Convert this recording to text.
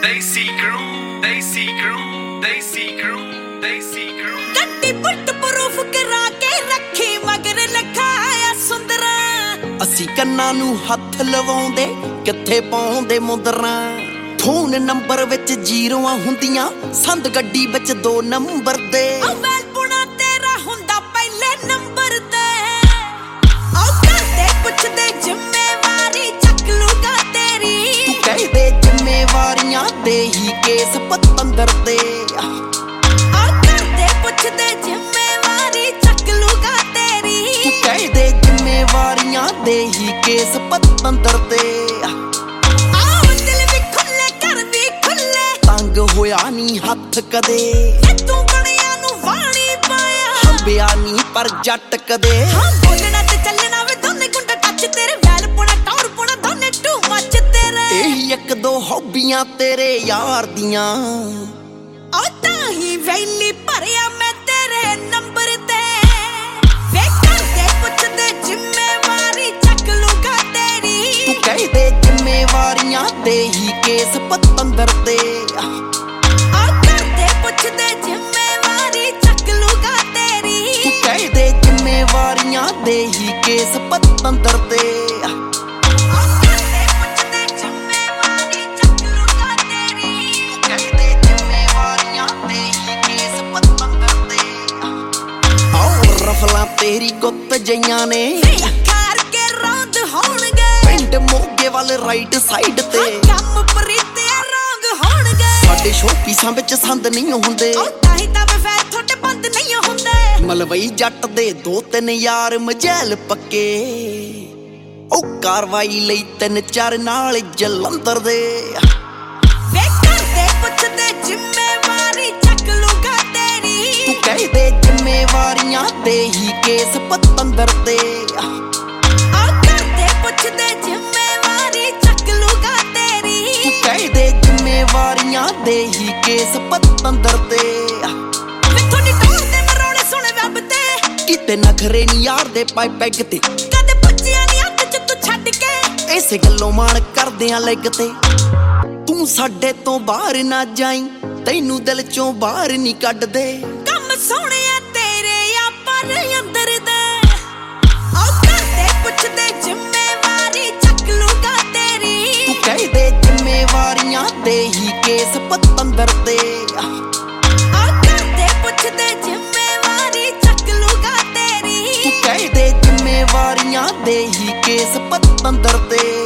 Desi crew, Desi crew, Desi crew, Desi crew. ਗੱਡੀ ਪੁੱਟ proof ਕਰਾ ਕੇ ਰੱਖੀ ਮਗਰ ਲਖਾਇਆ ਸੁੰਦਰਾ। ਅਸੀਂ ਕੰਨਾਂ ਨੂੰ ਹੱਥ ਲਵਾਉਂਦੇ ਕਿੱਥੇ ਪਾਉਂਦੇ ਮੁੰਦਰਾਂ। ਫੋਨ ਨੰਬਰ ਵਿੱਚ ਜ਼ੀਰੋਆਂ ਹੁੰਦੀਆਂ ਸੰਦ ਗੱਡੀ ਵਿੱਚ 2 ਨੰਬਰ ਦੇ। ਵੈਲ ਪੁਣਾ ਤੇਰਾ ਹੁੰਦਾ ਪਹਿਲੇ ਨੰਬਰ ਤੇ। ਉਹ ਕਰਦੇ ਪੁੱਛਦੇ ਜ਼ਿੰਮੇਵਾਰੀ ਚੱਕ ਲੂਗਾ ਤੇਰੀ। ਤੂੰ ਕਹਿੰਦੇ ਜ਼ਿੰਮੇਵਾਰੀਆਂ ਦੇ ਹੀ ਕੇਸ ਪਤੰਦਰ ਦੇ। ਉਹ ਕਰਦੇ ਪੁੱਛਦੇ ਜ਼ਿੰਮੇਵਾਰੀ ਚੱਕ ਲੂਗਾ ਤੇਰੀ। ਤੂੰ ਕਹਿੰਦੇ ਜ਼ਿੰਮੇਵਾਰੀਆਂ ਦੇ ਹੀ ਕੇਸ ਪਤੰਦਰ ਦੇ। ਹੋਇਆ ਨੀ ਹੱਥ ਕਦੇ ਤੂੰ ਬਣਿਆ ਨੂੰ ਵਾਣੀ ਪਾਇਆ। ਹੰਬਿਆ ਨੀ ਪਰ ਜੱਟ ਕਦੇ। ਹਾਂ ਬੋਲਣਾ ਤੇ ਚੱਲਣਾ ਵੇ ਦੋਨੇ ਗੁੰਡਾ ਟੱਚ ਤੇਰੇ। ਵੈਲ ਪੁਣਾ ਟੌਰ ਪੁਣਾ ਦੋਨੇ ਟੂ ਮੱਚ ਤੇਰੇ। ਇਹੀ ਇੱਕ ਦੋ ਹੌਬੀਆਂ ਤੇਰੇ ਯਾਰ ਦੀਆਂ। ਉਹ ਤਾਂ ਹੀ ਵੈਲੀ ਭਰਿਆ ਮੈਂ ਤੇਰੇ ਨੰਬਰ ਤੇ। ਵੇ ਕਰਦੇ ਪੁੱਛਦੇ ਜ਼ਿੰਮੇਵਾਰੀ ਚੱਕ ਲੂਗਾ ਤੇਰੀ। ਤੂੰ ਕਹਿੰਦੇ ਜ਼ਿੰਮੇਵਾਰੀਆਂ ਦੇ ਹੀ ਕੇਸ ਪਤੰਦਰ ਤੇ। ਪੁੱਛਦੇ ਜ਼ਿੰਮੇਵਾਰੀ ਚੱਕ ਲੂਗਾ ਤੇਰੀ। ਤੂੰ ਕਹਿੰਦੇ ਜ਼ਿੰਮੇਵਾਰੀਆਂ ਦੇ ਹੀ ਕੇਸ ਪਤੰਦਰ ਤੇ। ਪੁੱਛਦੇ ਜ਼ਿੰਮੇਵਾਰੀ ਚੱਕ ਲੂਗਾ ਤੇਰੀ। ਤੂੰ ਕਹਿੰਦੇ ਜ਼ਿੰਮੇਵਾਰੀਆਂ ਦੇ ਹੀ ਕੇਸ ਪਤੰਦਰ ਤੇ। ਆਓ ਰਫਲਾਂ ਤੇਰੀ ਗੁੱਤ ਜਈਆਂ ਨੇ ਅੱਖਾਂ ਕੇ ਰੌਂਦ ਹੋਣਗੇ। ਪਿੰਡ ਮੋਗੇ ਵੱਲ ਰਾਈਟ ਸਾਈਡ ਤੇ। ਕੰਮ ਪ੍ਰੀਤਿਆ ਰੰਗ ਹੋਣਗੇ। ਸਾਡੇ ਸ਼ੋਪੀਸਾਂ ਵਿੱਚ ਸੰਦ ਨਹੀਂ ਹੁੰਦੇ। ਤਾਂ ਹੀ ਤਾਂ ਵੈਰ ਤੁਹਾਡੇ ਬੰਦ ਨਹੀਂ ਹੁੰਦੇ। ਮਲਵਈ ਜੱਟ ਦੇ 2-3 ਯਾਰ ਮਜੈਲ ਪੱਕੇ। ਉਹ ਕਾਰਵਾਈ ਲਈ 3-4 ਨਾਲ ਜਲੰਧਰ ਦੇ। ਵੇ ਕਰਦੇ ਪੁੱਛਦੇ ਜ਼ਿੰਮੇਵਾਰੀ ਚੱਕ ਲੂਗਾ ਤੇਰੀ। ਤੂੰ ਕਹਿੰਦੇ ਜ਼ਿੰਮੇਵਾਰੀਆਂ ਦੇ ਹੀ ਕੇਸ ਪਤੰਦਰ ਤੇ। ਕਰਦੇ ਪੁੱਛਦੇ ਜ਼ਿੰਮੇਵਾਰੀ ਚੱਕ ਲੂਗਾ ਤੇਰੀ। ਤੂੰ ਕਹਿੰਦੇ ਜ਼ਿੰਮੇਵਾਰੀਆਂ ਦੇ ਹੀ ਕੇਸ ਪਤੰਦਰ ਤੇ। ਤੁਹਾਡੀ ਟੌਰ ਦੇ ਮਰੋੜੇ ਸੁਣੇ ਵੈਬ ਤੇ। ਕਿਤੇ ਨਖਰੇ ਨੀ ਯਾਰ ਦੇ ਪਾਈ ਪੈਗ ਤੇ। ਕਦੇ ਪੁੱਛਿਆ ਨੀ ਹੱਥ ਚ ਤੂੰ ਛੱਡ ਕੇ। ਇਸੇ ਗੱਲੋਂ ਮਾਣ ਕਰਦੇ ਆ ਲੈਗ ਤੇ। ਤੂੰ ਸਾਡੇ ਤੋਂ ਬਾਹਰ ਨਾ ਜਾਈ ਤੈਨੂੰ ਦਿਲ ਚੋਂ ਬਾਹਰ ਨਹੀਂ ਕੱਢਦੇ। ਕੰਮ ਸੋਹਣਿਆ ਤੇਰੇ ਆ ਪਰ ਅੰਦਰ ਦੇ। ਉਹ ਕਰਦੇ ਪੁੱਛਦੇ ਜ਼ਿੰਮੇਵਾਰੀ ਚੱਕ ਲੂਗਾ ਤੇਰੀ। ਤੂੰ ਕਹਿੰਦੇ ਜ਼ਿੰਮੇਵਾਰੀਆਂ ਦੇ ਹੀ ਕੇਸ ਪਤੰਦਰ ਤੇ। ਉਹ ਕਰਦੇ ਪੁੱਛਦੇ ਜ਼ਿੰਮੇਵਾਰੀ ਚੱਕ ਲੂਗਾ ਤੇਰੀ। ਤੂੰ ਕਹਿੰਦੇ ਜ਼ਿੰਮੇਵਾਰੀਆਂ ਦੇ ਹੀ ਕੇਸ ਪਤੰਦਰ ਤੇ।